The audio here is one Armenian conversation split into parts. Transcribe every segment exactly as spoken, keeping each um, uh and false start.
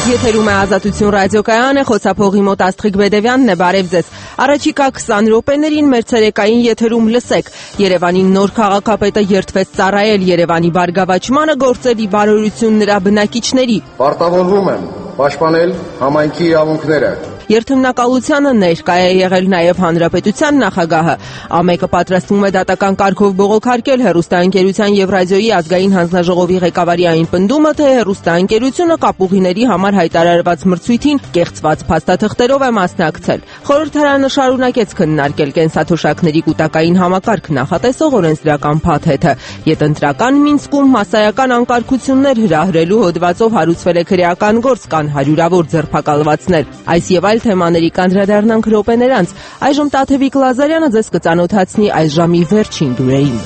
Եթերում է Ազատություն ռադիոկայանը, խոսափողի մոտ Աստղիկ Բեդևյանն է, բարև ձեզ։ Առաջիկա քսան րոպեներին մեր ցերեկային եթերում լսեք. Երևանի նոր քաղաքապետը երդվեց ծառայել Երևանի բարգավաճմանը, գործել ի բարօրություն նրա բնակիչների։ Պարտավորվում եմ պաշտպանել համայնքի իրավունքները։ Երթմնակալությանը ներկա է եղել նաև Հանրապետության նախագահը։ ԱՄԷԿ-ը պատրաստվում է դատական կարգով բողոքարկել հեռուստաընկերության եւ ռադիոյի ազգային հանձնաժողովի ղեկավարի այն պնդումը, թե հեռուստաընկերությունը կապուղիների համար հայտարարված մրցույթին կեղծված փաստաթղթերով է մասնակցել։ Խորհրդարանը շարունակեց քննարկել կենսաթոշակների կൂട്ടակային համակարգ նախատեսող օրենսդրական փաթեթը։ Ետընտրական Մինսկում մասսայական անկարգություններ հրահրելու հոդվածով հարուցվել է քրեական գործ, կան հարյուրավոր ձերբակալվածներ։ Այս եւ այլ թեմաների կանդրադառնանք րոպեներ անց։ Այժմ Տաթևիկ Լազարյանը ձեզ կծանոթացնի այս ժամի վերջին լուրերին։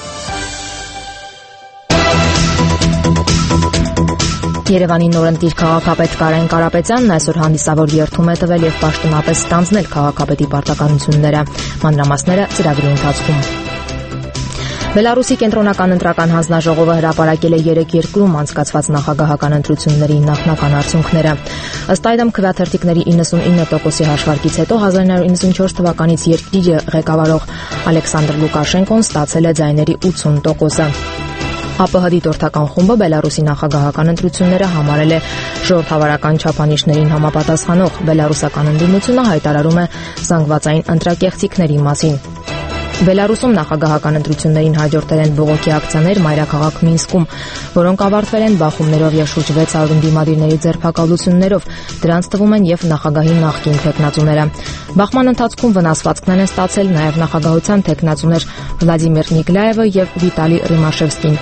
Երևանի նորընտիր քաղաքապետ Կարեն Կարապետյանն այսօր հանդիսավոր երթում է տվել եւ պաշտոնապես ստանձնել քաղաքապետի պարտականությունները։ Մանրամասները ծրագրի ընթացքում։ Բելարուսի կենտրոնական ընտրական հանձնաժողովը հրապարակել է երեք երկրում անցկացված նախագահական ընտրությունների նախնական արդյունքները։ Ըստ այդմ քվեաթերթիկների իննսունինը տոկոսի հաշվարկից հետո հազար նույնսուն իննսունչորս թվականից երկիրը ղեկավարող Ալեքսանդր Լուկաշենկոն ստացել է ձայների ութսուն տոկոսը։ ԱՊՀ դիտորդական խումբը Բելարուսի նախագահական ընտրությունները համարել է ժողովրդավարական չափանիշներին համապատասխանող։ Բելարուսական ընդդիմությունը հայտարարում է զանգվածային ընտրակեղծիքների մասին։ Բելարուսում նախագահական ընտրություններին հաջորդել են բողոքի ակցիաներ մայրաքաղաք Մինսկում, որոնք ավարտվել են բախումներով եւ շուրջ վեց հարյուր ընդդիմադիրների ձերբակալություններով։ Դրանց թվում են եւ նախագահի նախկին թեկնածուները։ Բախման ընթացքում վնասվածքներ են ստացել նաեւ նախագահության թեկնածուներ Վլադիմիր Նիկլաևը եւ Վիտալի Ռիմաշևսկին։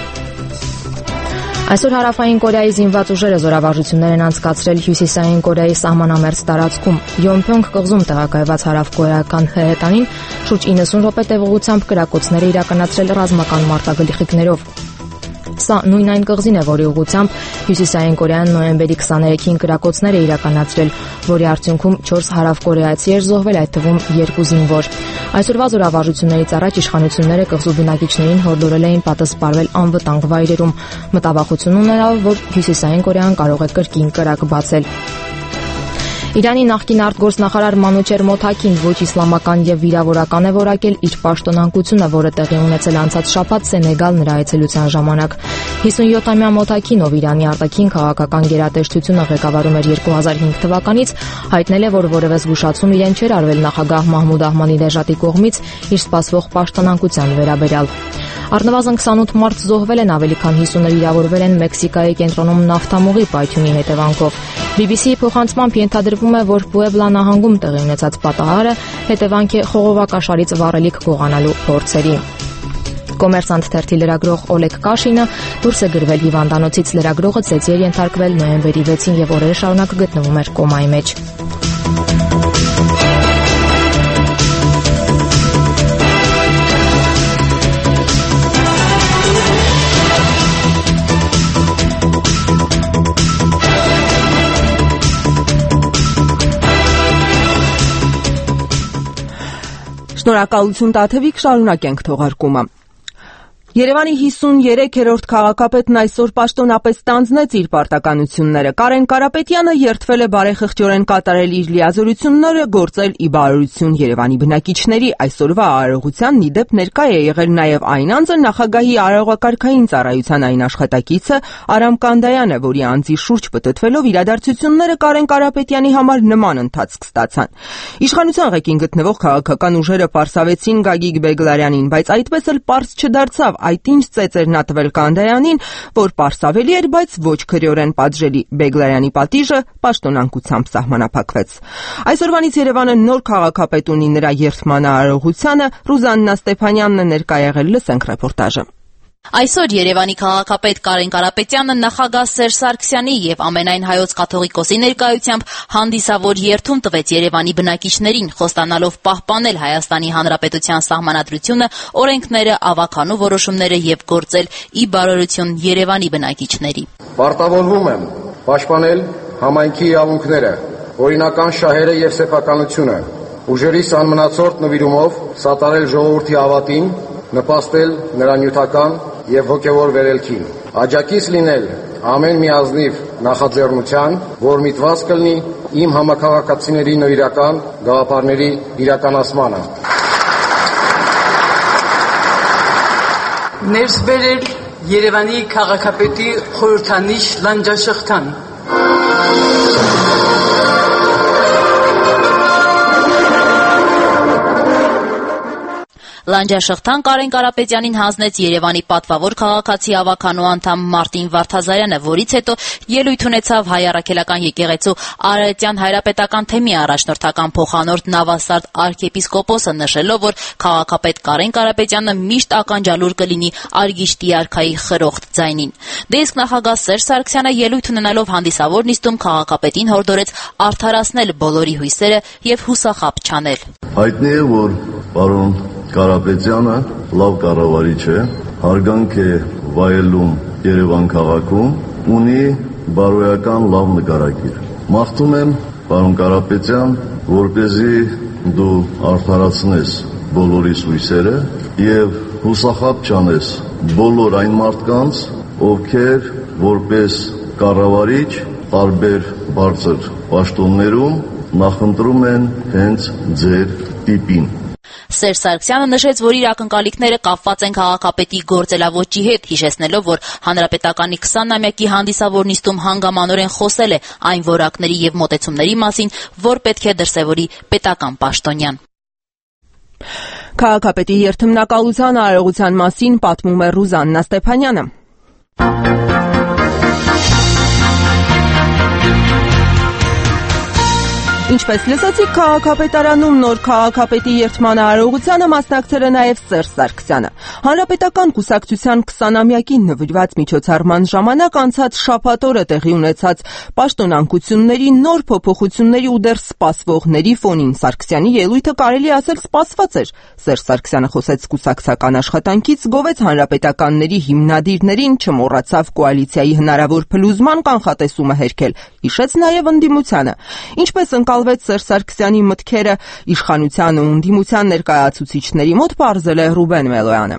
Այսօր Հարավային Կորեայի զինված ուժերը զորավարժություններ են անցկացրել Հյուսիսային Կորեայի սահմանամերձ տարածքում։ Յոնփյոնգ կղզում տեղակայված հարավկորեական հեհետանին շուրջ իննսուն րոպե տևողությամբ կրակոցներ է իրականացրել ռազմական մարտագլխիկներով։ Սա նույն այն կղզին է, որի ուղղությամբ Հյուսիսային Կորեան նոյեմբերի քսաներեքին կրակոցներ է իրականացրել, որի արդյունքում չորս հարավկորեացի էր զոհվել, այդ թվում երկու զինվոր։ Այսօրվա զորավարժություններից առաջ իշխանությունները կղզու բնակիչներին հորդորել էին պատասխանվել անվտանգ վայրերում, մտավախություն ունենալով, որ Հյուսիսային Կորեան կարող է կրկին կրակ բացել։ Իրանի նախկին արտգործնախարար Մանուչեր Մոթաքին ոչ իսլամական եւ վիրավորական է որակել իր պաշտոնանկությունը, որը տեղի ունեցել անցած շաբաթ Սենեգալ նրա այցելության ժամանակ։ հիսունյոթամյա Մոթաքին, ով Իրանի արտաքին քաղաքական գերատեսչությունը ղեկավարում էր երկու հազար հինգ թվականից, հայտնել է, որ որևէ զգուշացում իրեն չէր արվել նախագահ Մահմուդ Ահմադինեժադի կողմից իր սպասվող պաշտոնանկության վերաբերյալ։ Առնվազն քսանութ մարդ զոհվել են, ավելի քան հիսունը վիրավորվել են Մեքսիկայի կենտրոնում նավթամուղի պայթյունի հետևանքով։ բի բի սի-ի փոխանցմամբ ենթադրվում է, որ Պուեբլա նահանգում տեղի ունեցած պատահարը հետևանք է խողովակաշարից վառելիք գողանալու փորձերի։ Կոմերսանտ թերթի լրագրող Օլեգ Կաշինը դուրս է գրվել հիվանդանոցից։ Լրագրողը ծեծի էր ենթարկվել նոյեմբերի վեցին եւ օրեր շարունակ գտնվում էր կոմայի մեջ։ Շնորհակալություն Տաթևիկ, շարունակենք թողարկումը։ Երևանի հիսուներեքերորդ քաղաքապետն այսօր պաշտոնապես ստանձնեց իր պարտականությունները։ Կարեն Կարապետյանը երդվել է բարեխղճորեն կատարել իր լիազորությունները, գործել ի բարօրություն Երևանի բնակիչների։ Այսօրվա արարողությանն ի դեպ ներկա է եղել նաև այն անձը, նախագահի արարողակարգային ծառայության այն աշխատակիցը Արամ Կանդայանը, որի անձի շուրջ պտտվելով իրադարձությունները Կարեն Կարապետյանի համար նման ընթացք ստացան։ Իշխանության ղեկին գտնվող քաղաքական ուժերը պարսավեցին Գագիկ Բեգլարյանին, բայց այդպես էլ պարզ չդարձավ այդ ինչ ծեծեր նա տվել Կանդայանին, որ պարսավելի էր, բայց ոչ քրեորեն պատժելի։ Բեգլարյանի պատիժը պաշտոնանկությամբ սահմանափակվեց։ Այսօրվանից Երևանը նոր քաղաքապետ ունի, նրա երդման արարողությանը Ռուզաննա Ստեփանյանն է ներկա եղել, լսենք ռեպորտաժը։ Այսօր Երևանի քաղաքապետ Կարեն Կարապետյանը նախագահ Սերժ Սարգսյանի եւ ամենայն հայոց կաթողիկոսի ներկայությամբ հանդիսավոր երդում տվեց Երևանի բնակիչներին, խոստանալով պահպանել Հայաստանի Հանրապետության սահմանադրությունը, օրենքները, ավականու որոշումները եւ գործել ի բարօրություն Երևանի բնակիչների։ Պարտավորվում եմ պաշտպանել համայնքի իրավունքները, օրինական շահերը եւ սեփականությունը, ուժերիս անմնացորդ նվիրումով սատարել ժողովրդի ավատին, նպաստել նրա նյութական եւ հոգեվոր վերելքին, աջակից լինել ամեն մի ազնիվ նախաձեռնության, որ միտված կլինի իմ համակարգացիների նվիրական գաղափարների իրականացմանը։ Ներս բերել Երևանի քաղաքապետի խորհրդանիշ լանջաշղթան։ Լանջաշղթան Կարեն Կարապետյանին հանձնեց Երևանի պատվավոր քաղաքացի ավականու անդամ Մարտին Վարդազարյանը, որից հետո ելույթ ունեցավ Հայ առաքելական եկեղեցու Արարատյան հայրապետական թեմի առաջնորդական փոխանորդ Նավասարդ arczepiskopos-ը, նշելով, որ քաղաքապետ Կարեն Կարապետյանը միշտ ականջալուր կլինի Արգիշտի արքայի խրոխտ ձայնին։ Դե իսկ նախագահ Սերժ Սարգսյանը ելույթ ունենալով հանդիսավոր նիստում քաղաքապետին հորդորեց արդարացնել բոլորի հույսերը եւ հուսախաբ չանել։ Հայտնի է, որ պարոն Կարապետյանը լավ կառավարիչ է, հարգանք է վայելում Երևան քաղաքում, ունի բարոյական լավ նկարագիր։ Մաղթում եմ, պարոն Կարապետյան, որպեսզի դու արդարացնես բոլորիս հույսերը եւ հուսախաբ չանես բոլոր այն մարդկանց, ովքեր որպես կառավարիչ տարբեր բարձր պաշտոններում նախընտրում են հենց ձեր տիպին։ Սերժ Սարգսյանը նշեց, որ իր ակնկալիքները կապված են քաղաքապետի գործելավոճի հետ, հիշեցնելով, որ հանրապետականի քսանամյակի հանդիսավոր նիստում հանգամանորեն խոսել է այն որակների եւ մոտեցումների մասին, որ պետք է դրսեւորի պետական պաշտոնյան։ Քաղաքապետի երթմնակալության արարողության մասին պատմում է Ռուզաննա Ստեփանյանը։ Ինչպես լսեցիք, քաղաքապետարանում նոր քաղաքապետի երթման արարողությանը մասնակցել է նաև Սերժ Սարգսյանը։ Հանրապետական կուսակցության քսանամյակին նվիրված միջոցառման ժամանակ անցած շաբաթ օրը տեղի ունեցած պաշտոնանկությունների նոր փոփոխությունների ու դեռ սպասվողների ֆոնին Սարգսյանի ելույթը կարելի ասել սպասված էր։ Սերժ Սարգսյանը խոսեց կուսակցական աշխատանքից, գովեց հանրապետականների հիմնադիրներին, չմոռացավ կոալիցիայի հնարավոր փլուզման կանխատեսումը հերքել, հիշեց նաև ընդդիմությանը։ Ինչպես ընկալվեց Սերժ Սարգսյանի մտքերը իշխանության ու ընդդիմության ներկայացուցիչների մոտ, պարզել է Ռուբեն Մելոյանը։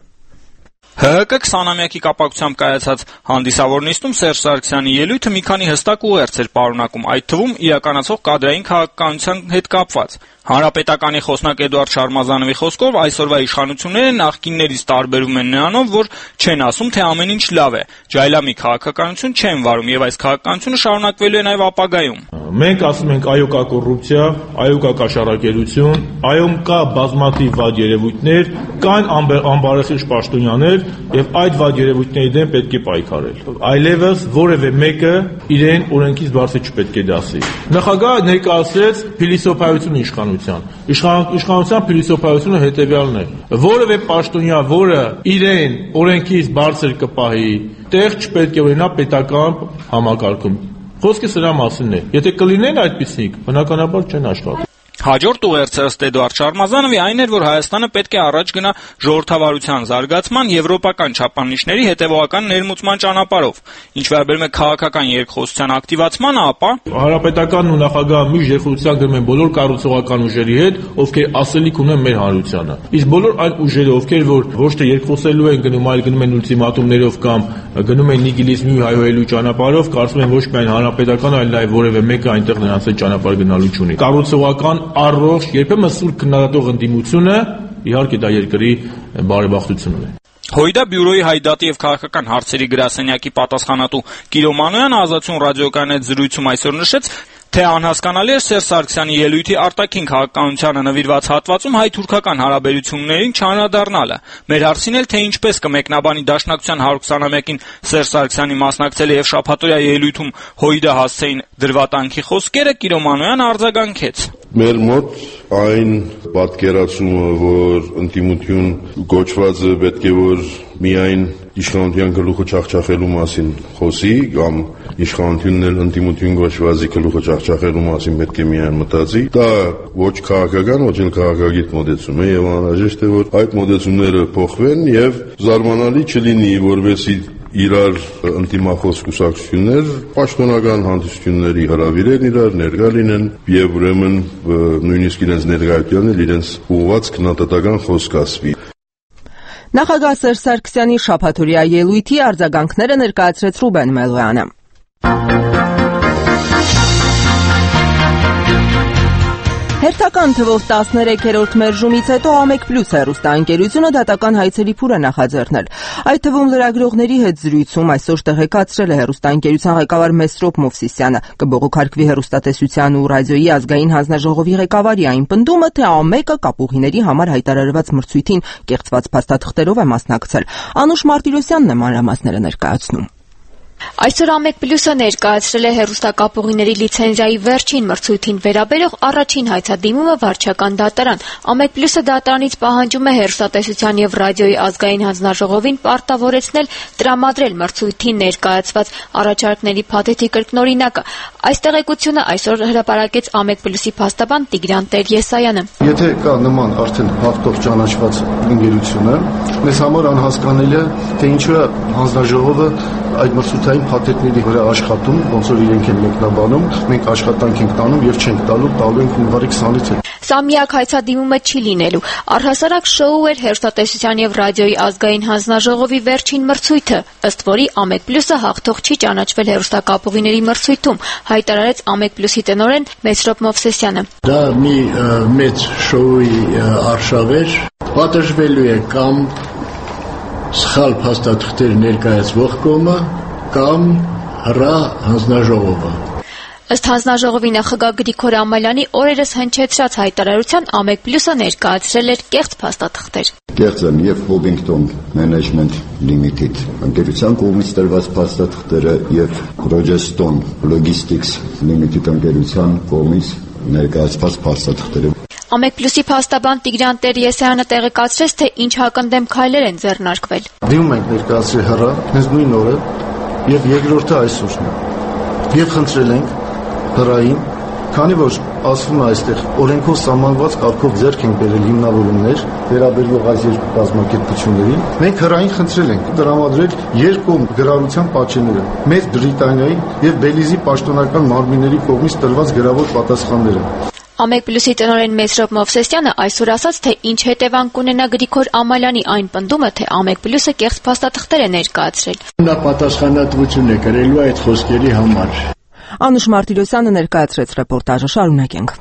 Հ Հ Կ քսանամյակի կապակցությամբ կայացած հանդիսավոր նիստում Սերժ Սարգսյանի ելույթը մի քանի հստակ ուղերձ էր պարունակում, այդ թվում իրականացող կադրային քաղաքականության հետ կապված։ Հանրապետականի խոսնակ Էդուարդ Շարմազանովի խոսքով այսօրվա իշխանությունները նախկիններից տարբերում են նրանով, որ չեն ասում, թե ամեն ինչ լավ է, ջայլամի քաղաքականություն չեն վարում եւ այս քաղաքականությունը շարունակվելու է նաեւ ապագայում։ Մենք ասում ենք այո կա կոռուպցիա, այո կա կաշառակերություն, այո կա բազմաթիվ վատ երևույթներ, կան անբարեխիղճ պաշտոնյաներ եւ այդ վատ երևույթների դեմ պետք է պայքարել։ Այլևս որևէ մեկը իրեն օրենքից բարձր չպետք է դասի։ Նախագահը ներկայացրեց փիլիսոփայություն իշխանության։ Իշխանության փիլիսոփայությունը հետեւյալն է. որևէ պաշտոնյա, որը իրեն օրենքից բարձր կպահի, տեղ չպետք է ունենա պետական համակարգում։ Խոսքը սրա մասին է։ Եթե կլինեն այդպիսիք, բնականաբար չեն աշխատի։ Հաջորդ ուղերձը ըստ Էդուարդ Շարմազանովի այն էր, որ Հայաստանը պետք է առաջ գնա ժողովրդավարության զարգացման, եվրոպական չափանիշների հետևողական ներմուծման ճանապարհով։ Ինչ վերաբերում է քաղաքական երկխոսության ակտիվացմանը, ապա Հանրապետականն ու նախագահը միշտ երկխոսության գնում են բոլոր կառուցողական ուժերի հետ, ովքեր ասելիք ունեն մեր հանրությանը։ Իսկ բոլոր այն ուժերը, ովքեր որ ոչ թե երկխոսելու են գնում, այլ գնում են ուլտիմատումներով կամ գնում են նիգիլիզմի ու հայհոյելու ճանապարհով, կարծում են ոչ միայն հանրապետական, այլ նաև որևէ մեկը այնտեղ նրանց այդ ճանապարհ գնալու չունի։ Կառուցողական առողջ, երբեմն սուր քննադատող ընդդիմությունը, իհարկե դա երկրի բարեբախտությունն է։ Հույդա բյուրոյի հայդատի եւ քաղաքական հարցերի գրասենյակի պատասխանատու Կիրո Մանոյանը Ազատություն ռադիոկայանի հետ զրույցում այսօր նշեց, թե անհասկանալի է Սերժ Սարգսյանի ելույթի արտաքին քաղաքականությանը նվիրված հատվածում հայ-թուրքական հարաբերություններին չանդրադառնալը։ Մեր հարցին էլ, թե ինչպես կմեկնաբանի Դաշնակցության հարյուր քսանամյակին Սերժ Սարգսյանի մասնակցել եւ շաբաթօրյա ելույթում Հույդա հասցեին դրվատանքի խոսքերը, Կիրո Մանոյանը արձագանքեց։ Մեր մոտ այն պատկերացումը, որ ընդդիմություն գոչվածը պետք է որ միայն իշխանության գլուխը չախչախելու մասին խոսի, կամ իշխանությունն էլ ընդդիմություն գոչվածի գլուխը չախչախելու մասին պետք է միայն մտածի, դա ոչ քաղաքական, ոչ էլ քաղաքագիտ մոտեցում է եւ անհրաժեշտ է, որ այդ մոտեցումները փոխվեն եւ զարմանալի չլինի, որովհետեւ իրար ընդդիմախոս կուսակցություններ պաշտոնական հանդիսությունների հրավիրեն իրար, ներկա լինեն եւ ուրեմն նույնիսկ իրենց ներկայությունն էլ իրենց ուղղված քննադատական խոսք ասվի։ Նախագահ Սերժ Սարգսյանի շաբաթօրյա ելույթի արձագանքները ներկայացրեց Ռուբեն Մելոյանը։ Հերթական թվով տասներեքերորդ մերժումից հետո Ամեկ Պլյուս հեռուստաընկերությունը դատական հայցելի փուր է նախաձեռնել։ Այդ թվում լրագրողների հետ զրույցում այսօր տեղեկացրել է հեռուստաընկերության ղեկավար Մեսրոպ Մովսիսյանը։ Կբողոքարկվի հեռուստատեսության ու ռադիոյի ազգային հանձնաժողովի ղեկավարի այն պնդումը, թե Ամեկը կապուղիների համար հայտարարված մրցույթին կեղծված փաստաթղթերով է մասնակցել։ Անուշ Մարտիրոսյանն է մանրամասները ներկայացնում։ Այսօր Ամեկ Պլյուսը ներկայացրել է հեռուստակապուղիների լիցենզիայի վերջին մրցույթին վերաբերող առաջին հայցադիմումը վարչական դատարան։ Ամեկ Պլյուսը դատարանից պահանջում է հեռուստատեսության եւ ռադիոյի ազգային հանձնաժողովին պարտավորեցնել տրամադրել մրցույթին ներկայացված առաջարկների փաթեթի կրկնօրինակը։ Այս տեղեկությունը այսօր հրապարակեց Ամեկ Պլյուսի փաստաբան Տիգրան Տեր-Եսայանը։ Եթե կա նման արդեն հաղթող ճանաչված ընկերությունը, մեզ համար անհասկանալի է, թե ինչու է հանձնաժողովը այդ մրցույթային փաթեթների վրա աշխատում, ոնց որ իրենք են մեկնաբանում, մենք աշխատանք ենք տանում եւ չենք տալու, տալու ենք հունվարի քսանից։ Սա միակ հայցադիմումը չի լինելու։ Առհասարակ շոու էր հեռուստատեսության եւ ռադիոյի ազգային հանձնաժողովի վերջին մրցույթը, ըստ որի Ամեկ Պլյուսը հաղթող չի ճանաչվել հեռուստակապուղիների մրցույթում, հայտարարեց Ամեկ Պլյուսի տնօրեն Մեսրոպ Մովսիսյանը։ Դա մի մեծ շոուի արշավ էր, պատժվելու է կամ սխալ փաստաթղթեր ներկայացվող կողմը կամ հրա հանձնաժողովը։ Ըստ հանձնաժողովի նախագահ Գրիգոր Ամալյանի օրերս հնչեցրած հայտարարության Ամեկ Պլյուսը ներկայացրել էր կեղծ փաստաթղթեր։ Կեղծ են եւ Hobington Management Limited ընկերության կողմից տրված փաստաթղթերը եւ Rogeston Logistics Limited ընկերության կողմից ներկայացված փաստաթղթերը։ Ամեկ Պլյուսի փաստաբան Տիգրան Տեր-Եսայանը տեղեկացրեց, թե ինչ հակընդդեմ քայլեր են ձեռնարկվել։ Դիմում ենք ներկայացրել հեռա, հենց նույն օրը եւ երկրորդը այսօրն է։ Եվ խնդրել ենք հեռային, քանի որ ասվում է այստեղ օրենքով սահմանված կարգով ձեռք ենք բերել հիմնավորումներ վերաբերող այս երկու կազմակերպություններին, մենք հեռային խնդրել ենք տրամադրել երկու գրառության պատճենները, Մեծ Բրիտանիայի եւ Բելիզի պաշտոնական մարմինների կողմից տրված գրավոր պատասխանները։ Ամեկ Պլյուսի տնօրեն Մեսրոպ Մովսիսյանը այսօր ասաց, թե ինչ հետևանք կունենա Գրիգոր Ամալյանի այն պնդումը, թե Ամեկ Պլյուսը կեղծ փաստաթղթեր է ներկայացրել։ Նա պատասխանատվություն է կրելու այդ խոսքերի համար։ Անուշ Մարտիրոսյանը ներկայացրեց ռեպորտաժը, շարունակենք։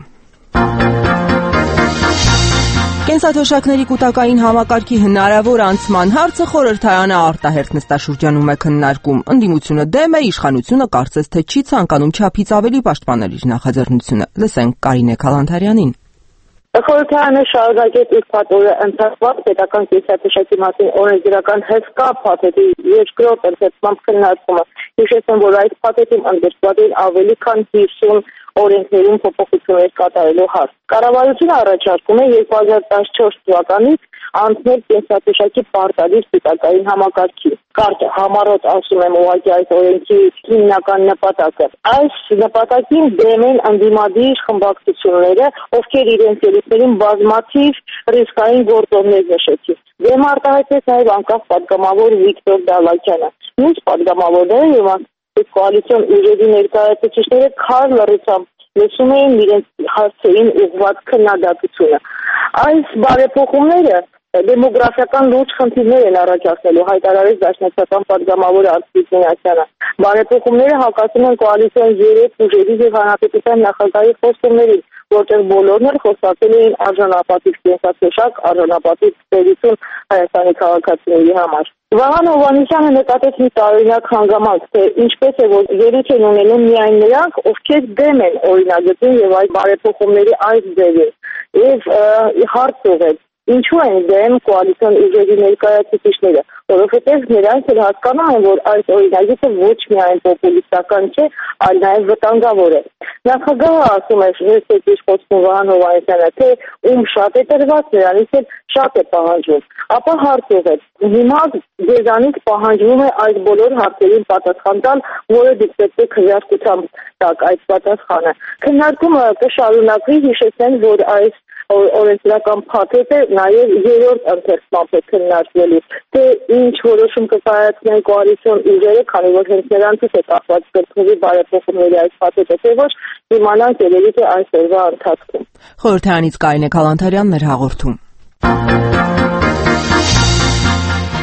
Կենսաթոշակների կൂട്ടակային համակարգի հնարավոր անցման հարցը խորհրդարանը արտահերթ նստաշրջանում է քննարկում։ Ընդդիմությունը դեմ է, իշխանությունը կարծես թե չի ցանկանում չափից ավելի պաշտպանել իր նախաձեռնությունը։ Լսենք Կարինե Քալանթարյանին։ Խորհրդարանը շարունակեց իր փաթորը ընթացված պետական կենսաթոշակի մասին օրենսդրական հսկա փաթեթի երկրորդ ընթերցման քննարկումը։ Հիշեցնեմ, որ այս փաթեթում ընդգրկված են ավելի քան հիսուն օրենքներում փոփոխություններ կատարելու հարց։ Կառավարությունը առաջարկում է երկու հազար տասնչորս թվականից անցնել կենսաթոշակի պարտադիր սպիտակային համակարգի։ Կարճ համառոտ ասում եմ ուղղակի այս օրենքի հիմնական նպատակը։ Այս նպատակին դեմ են ընդդիմադիր խմբակցությունները, ովքեր իրենց ելույթներում բազմաթիվ ռիսկային գործոններ նշեցին։ Դեմ արտահայտեց նաև անկախ պատգամավոր Վիկտոր Դալակյանը։ Մյուս պատգամավորները եւ կոալիցիոն ուժերի ներկայացուցիչները քար լռությամբ լսում էին իրենց հարցերին ուղղված քննադատությունը։ Այս բարեփոխումները դեմոգրաֆիական լուրջ խնդիրներ են առաջացնելու, հայտարարեց Դաշնակցական պատգամավոր Արտվիկ Մինասյանը։ Բարեփոխումները հակասում են կոալիցիոն երեք ուժերի եւ հանրապետության նախագահի խոստումներին, որտեղ բոլորն էլ խոստացել էին արժանապատիվ կենսաթոշակ, արժանապատիվ ստերություն Հայաստանի քաղաքացիների համար։ Վահան Հովհաննիսյանը նկատեց մի տարօրինակ հանգամանք, թե ինչպես է, որ ելույթ են ունենում միայն նրանք, ովքեր դեմ են օրինագծին եւ այդ բարեփոխումների այս ձևին։ Եվ հարց ուղղեց. ինչու են դեմ կոալիցիոն ուժերի ներկայացուցիչները, որովհետև նրանք էլ հասկանում են, որ այս օրինագիծը ոչ միայն պոպուլիստական չէ, այլ նաև վտանգավոր է։ Նախագահը ասում է, հստակ իր խոսքում Վահան Հովհաննիսյանը, թե ում շատ է տրված, նրանից էլ շատ է պահանջվում։ Ապա հարց ուղղեց. հիմա ձեզանից պահանջվում է այս բոլոր հարցերին պատասխան տալ, որը դուք պետք է քվեարկությամբ տաք այդ պատասխանը։ Քննարկումը կշարունակվի, հիշեցնենք, որ այս օրենսդրական փաթեթը նաև երրորդ ընթերցմամբ է քննարկվելու, թե ինչ որոշում կկայացնեն կոալիցիոն ուժերը, քանի որ հենց նրանցից է կախված կրկնվի բարեփոխումների այս փաթեթը, թե ոչ իմանանք երևի թե այսօրվա ընթացքում։ Խորհրդարանից Կարինե Քալանթարյանն էր հաղորդում։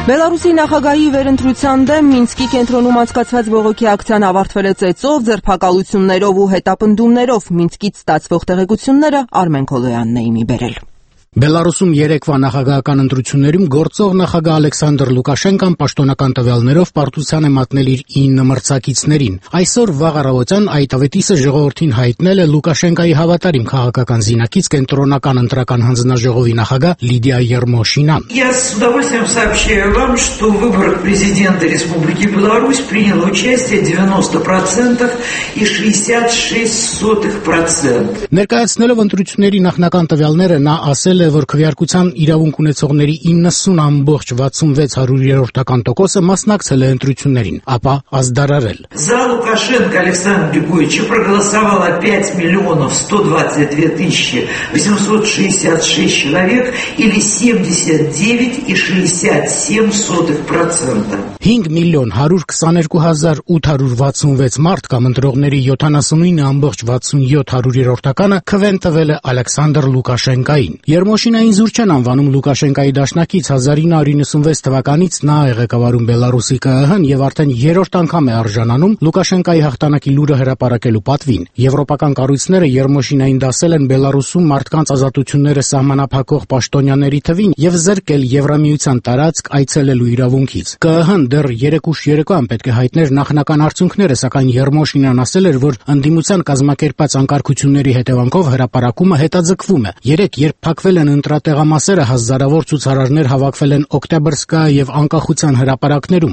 Բելարուսի նախագահի վերընտրության դեմ Մինսկի կենտրոնում անցկացված բողոքի ակցիան ավարտվել է ծեծով, ձերբակալություններով ու հետապնդումներով։ Մինսկից ստացվող տեղեկությունները Արմեն Քոլոյանն է իմի բերել։ Բելարուսում երեկվա նախագահական ընտրություններում գործող նախագահ Ալեքսանդր Լուկաշենկան պաշտոնական տվյալներով պարտության է մատնել իր ինը մրցակիցներին։ Այսօր վաղ առավոտյան այդ ավետիսը ժողովրդին հայտնել է Լուկաշենկայի հավատարիմ քաղաքական զինակից կենտրոնական ընտրական հանձնաժողովի նախագահ Լիդիա Երմոշինան։ Я с удовольствием сообщаю вам, что в выборах президента Республики Беларусь приняло участие девяносто процентов и шестьдесят шесть сотых процента։ Ներկայացնելով ընտրությունների նախնական տվյալները նա ասել է, որ քվեարկության իրավունք ունեցողների իննսուն ամբողջ վաթսունվեց հարյուրերորդական տոկոսը մասնակցել է ընտրություններին, ապա ազդարարել։ За Лукашенко Александра Григорьевича проголосовало пять миллионов сто двадцать две тысячи восемьсот шестьдесят шесть человек или семьдесят девять и шестьдесят семь сотых процента։ հինգ միլիոն հարյուր քսաներկու հազար ութ հարյուր վաթսունվեց մարդ կամ ընտրողների յոթանասունինը ամբողջ վաթսունյոթ հարյուրերորդականը քվեն տվել է Ալեքսանդր Լուկաշենկային։ Երմոշինային զուր չեն անվանում Լուկաշենկայի դաշնակից, հազար ինը հարյուր նվսունվեց թվականից նա է ղեկավարում Բելարուսի ԿԸՀ-ն եւ արդեն երրորդ անգամ է արժանանում Լուկաշենկայի հաղթանակի լուրը հրապարակելու պատվին։ Եվրոպական կառույցները Երմոշինային դասել են Բելարուսում մարդկանց ազատությունները սահմանափակող պաշտոնյաների թվին եւ զրկել Եվրամիության տարածք այցելելու իրավունքից։ ԿԸՀ-ն դեռ երեք ուշ երեկոյան պետք է հայտներ նախնական արդյունքները, սակայն Երմոշինան ասել էր, որ ընդդիմության կազմակերպած անկարգությունների հետևանքով հրապարակումը հետաձգվում է։ Երեք երբ փակվել են ընտրատեղամասերը, հազարավոր ցուցարարներ հավաքվել են Օկտեբրսկա եւ Անկախության հրապարակներում։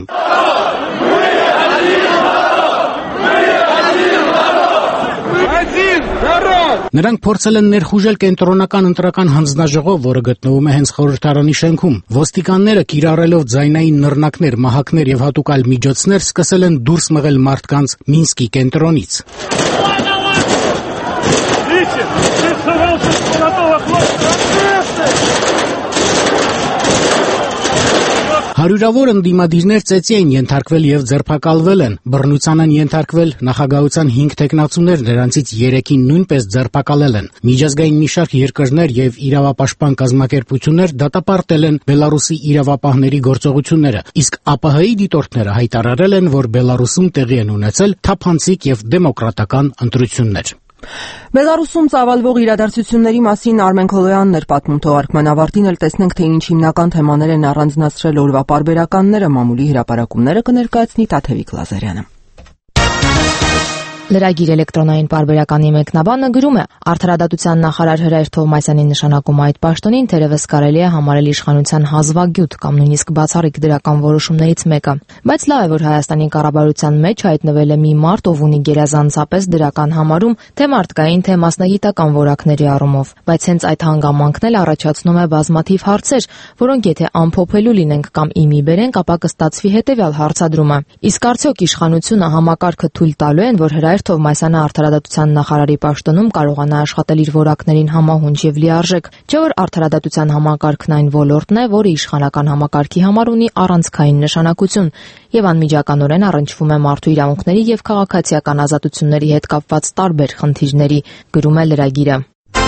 Նրանք փորձել են ներխուժել կենտրոնական ընտրական հանձնաժողով, որը գտնվում է հենց խորհրդարանի շենքում։ Ոստիկանները կիրառելով ձայնային նռնակներ, մահակներ եւ հատուկ այլ միջոցներ սկսել են դուրս մղել մարդկանց Մինսկի կենտրոնից։ Հարյուրավոր ընդդիմադիրներ ծեծի են ենթարկվել եւ ձերբակալվել են։ Բռնության են ենթարկվել նախագահության հինգ տեխնացուներ, նրանցից երեքին նույնպես ձերբակալել են։ Միջազգային մի շարք երկրներ եւ իրավապաշտպան կազմակերպություններ դատապարտել են Բելարուսի իրավապահների գործողությունները, իսկ ԱՊՀ-ի դիտորդները հայտարարել են, որ Բելարուսում տեղի են ունեցել թափանցիկ եւ դեմոկրատական ընտրություններ։ Բելարուսում ծավալվող իրադարձությունների մասին Արմեն Քոլոյանն էր պատմում, թողարկման ավարտին էլ տեսնենք, թե ինչ հիմնական թեմաներ են առանձնացրել օրվա պարբերականները, մամուլի հրապարակումները կներկայացնի Տաթևիկ Լազարյանը։ Լրագիր էլեկտրոնային պարբերականի մեկնաբանը գրում է. Արդարադատության նախարար Հրայր Թովմասյանի նշանակում այդ պաշտոնին թերևս կարելի է համարել իշխանության հազվագյուտ կամ նույնիսկ բացառիկ դրական որոշումներից մեկը։ Բայց լավ է, որ Հայաստանի կառավարության մեջ հայտնվել է մի մարդ, ով ունի գերազանցապես դրական համարում թե մարդկային, թե մասնագիտական որակների առումով։ Բայց հենց այդ հանգամանքն էլ առաջացնում է բազմաթիվ հարցեր, որոնք եթե ամփոփելու լինենք կամ իմի բերենք, ապա կստացվի հետևյալ հարցադրումը. իսկ արդյոք իշխանությունը համակարգը թույլ տալու են, որ Հրայր Թովմասյանը արդարադատության նախարարի պաշտոնում կարողանա աշխատել իր որակներին համահունչ եւ լիարժեք, չէ՞ որ արդարադատության համակարգն այն ոլորտն է, որը իշխանական համակարգի համար ունի առանցքային նշանակություն եւ անմիջականորեն առնչվում է մարդու իրավունքների եւ քաղաքացիական ազատությունների հետ կապված տարբեր խնդիրների, գրում է լրագիրը։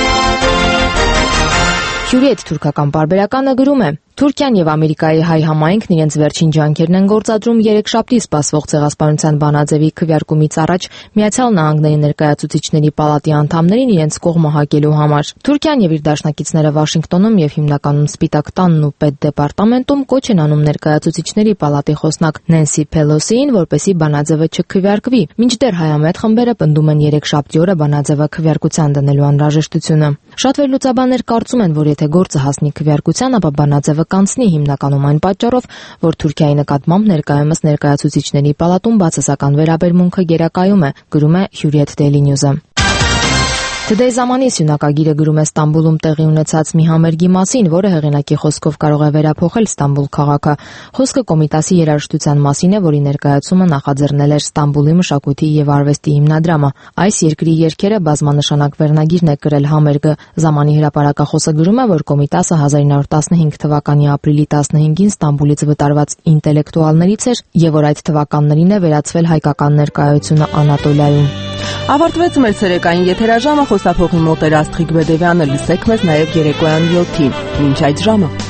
Հյուրիետ թուրքական պարբերականը գրում է. Թուրքիան եւ Ամերիկայի հայ համայնքն իրենց վերջին ջանքերն են գործադրում երեքշաբթի սպասվող ցեղասպանության բանաձևի քվեարկումից առաջ Միացյալ Նահանգների ներկայացուցիչների պալատի անդամներին իրենց կողմը հակելու համար։ Թուրքիան եւ իր դաշնակիցները Վաշինգտոնում եւ հիմնականում Սպիտակ տանն ու Պետդեպարտամենտում կոչ են անում ներկայացուցիչների պալատի խոսնակ Նենսի Փելոսիին, որպեսզի բանաձևը չքվեարկվի, մինչդեռ հայամետ խմբերը պնդում են երեքշաբթի օրը բանաձևը քվեարկության դնելու անհրաժեշտությունը։ Շատ վերլուծաբաններ կարծում են, որ եթե գործը հասնի քվեարկության, ապա բանաձևը կանցնի հիմնականում այն պատճառով, որ Թուրքիայի նկատմամբ ներկայումս ներկայացուցիչների պալատում բացասական վերաբերմունքը գերակայում է, գրում է Hürriyet Daily News-ը։ Today Zamanis հյունակագիրը գրում է Ստամբուլում տեղի ունեցած մի համերգի մասին, որը հեղինակի խոսքով կարող է վերափոխել Ստամբուլ քաղաքը։ Խոսքը Կոմիտասի երաժշտության մասին է, որի ներկայացումը նախաձեռնել էր Ստամբուլի մշակույթի եւ արվեստի հիմնադրամը։ Այս երկրի երգերը բազմանշանակ վերնագիրն է կրել համերգը։ Զամանի հրապարակախոսը գրում է, որ Կոմիտասը հազար ինը հարյուր տասնհինգ թվականի ապրիլի տասնհինգին Ստամբուլից վտարված ինտելեկտուալներից էր եւ որ այդ թվականներին է վերածվել հայկական ներկայությունը Անատոլիայում։ Ավարտվեց մեր ցերեկային եթերաժամը, խոսափողի մոտ էր Աստղիկ Բեդևյանը, լսեք մեզ նաև երեկոյան յոթին։ Մինչ այդ ժամը